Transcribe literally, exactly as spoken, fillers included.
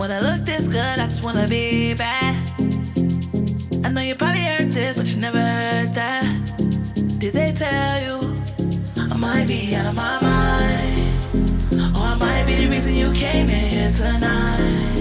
When I look this good, I just wanna be bad. I know you probably heard this, but you never heard that. Did they tell you I might be out of my mind? Or I might be the reason you came in here tonight.